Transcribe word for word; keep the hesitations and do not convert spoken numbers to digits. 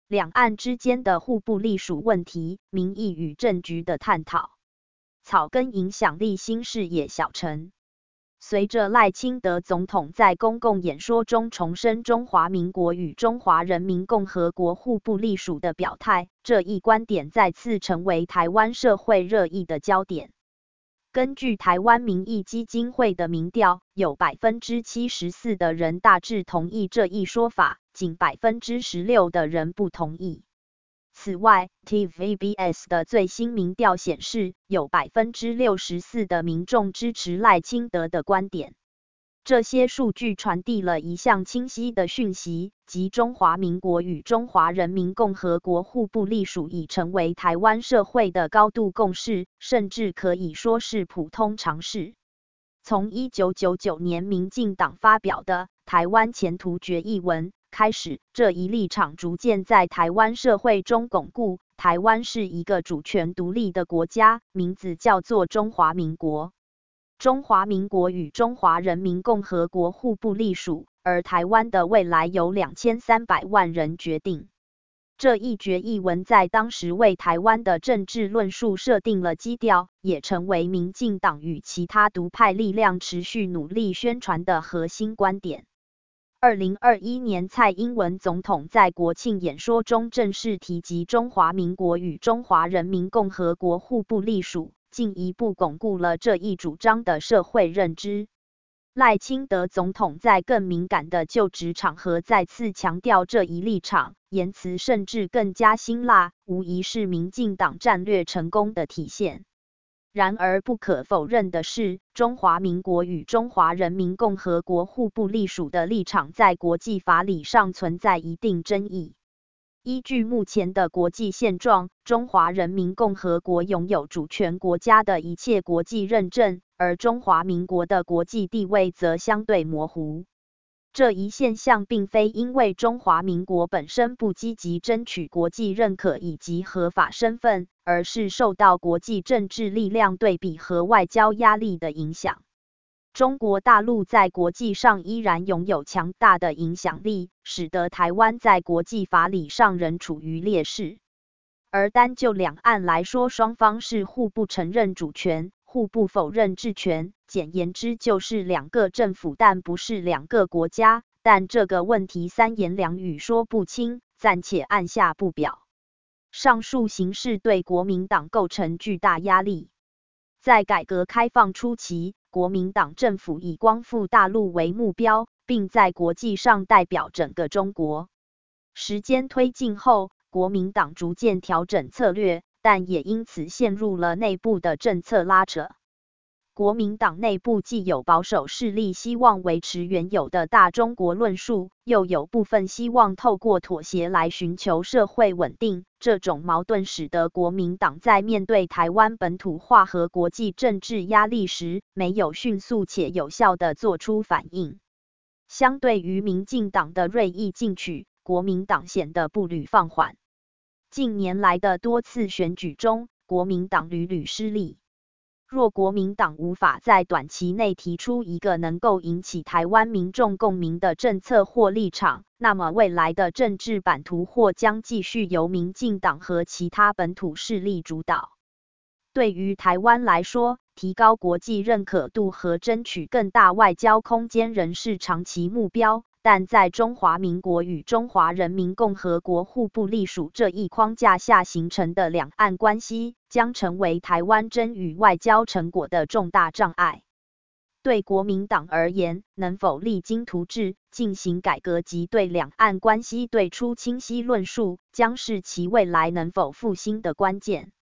两岸之间的互不隶属问题，民意与政局的探讨。草根影响力新视野小陈。随着赖清德总统在公共演说中重申中华民国与中华人民共和国互不隶属的表态，这一观点再次成为台湾社会热议的焦点。根据台湾民意基金会的民调，有 百分之七十四 的人大致同意这一说法，仅 百分之十六 的人不同意。此外 ，T V B S 的最新民调显示，有 百分之六十四 的民众支持赖清德的观点。这些数据传递了一项清晰的讯息，即中华民国与中华人民共和国互不隶属已成为台湾社会的高度共识，甚至可以说是普通常识。从一九九九年民进党发表的《台湾前途决议文》开始，这一立场逐渐在台湾社会中巩固。台湾是一个主权独立的国家，名字叫做中华民国。中华民国与中华人民共和国互不隶属，而台湾的未来由两千三百万人决定。这一决议文在当时为台湾的政治论述设定了基调，也成为民进党与其他独派力量持续努力宣传的核心观点。二零二一年蔡英文总统在国庆演说中正式提及中华民国与中华人民共和国互不隶属，进一步巩固了这一主张的社会认知。赖清德总统在更敏感的就职场合再次强调这一立场，言辞甚至更加辛辣，无疑是民进党战略成功的体现。然而不可否认的是，中华民国与中华人民共和国互不隶属的立场在国际法理上存在一定争议。依据目前的国际现状，中华人民共和国拥有主权国家的一切国际认证，而中华民国的国际地位则相对模糊。这一现象并非因为中华民国本身不积极争取国际认可以及合法身份，而是受到国际政治力量对比和外交压力的影响。中国大陆在国际上依然拥有强大的影响力，使得台湾在国际法理上仍处于劣势。而单就两岸来说，双方是互不承认主权，互不否认治权，简言之就是两个政府但不是两个国家，但这个问题三言两语说不清，暂且按下不表。上述形势对国民党构成巨大压力。在改革开放初期，国民党政府以光复大陆为目标，并在国际上代表整个中国。时间推进后，国民党逐渐调整策略，但也因此陷入了内部的政策拉扯。国民党内部既有保守势力希望维持原有的大中国论述，又有部分希望透过妥协来寻求社会稳定。这种矛盾使得国民党在面对台湾本土化和国际政治压力时，没有迅速且有效地做出反应。相对于民进党的锐意进取，国民党显得步履放缓。近年来的多次选举中，国民党屡屡失利。若国民党无法在短期内提出一个能够引起台湾民众共鸣的政策或立场，那么未来的政治版图或将继续由民进党和其他本土势力主导。对于台湾来说，提高国际认可度和争取更大外交空间仍是长期目标，但在中华民国与中华人民共和国互不隶属这一框架下形成的两岸关系，将成为台湾争取外交成果的重大障碍。对国民党而言，能否励精图治，进行改革及对两岸关系对出清晰论述，将是其未来能否复兴的关键。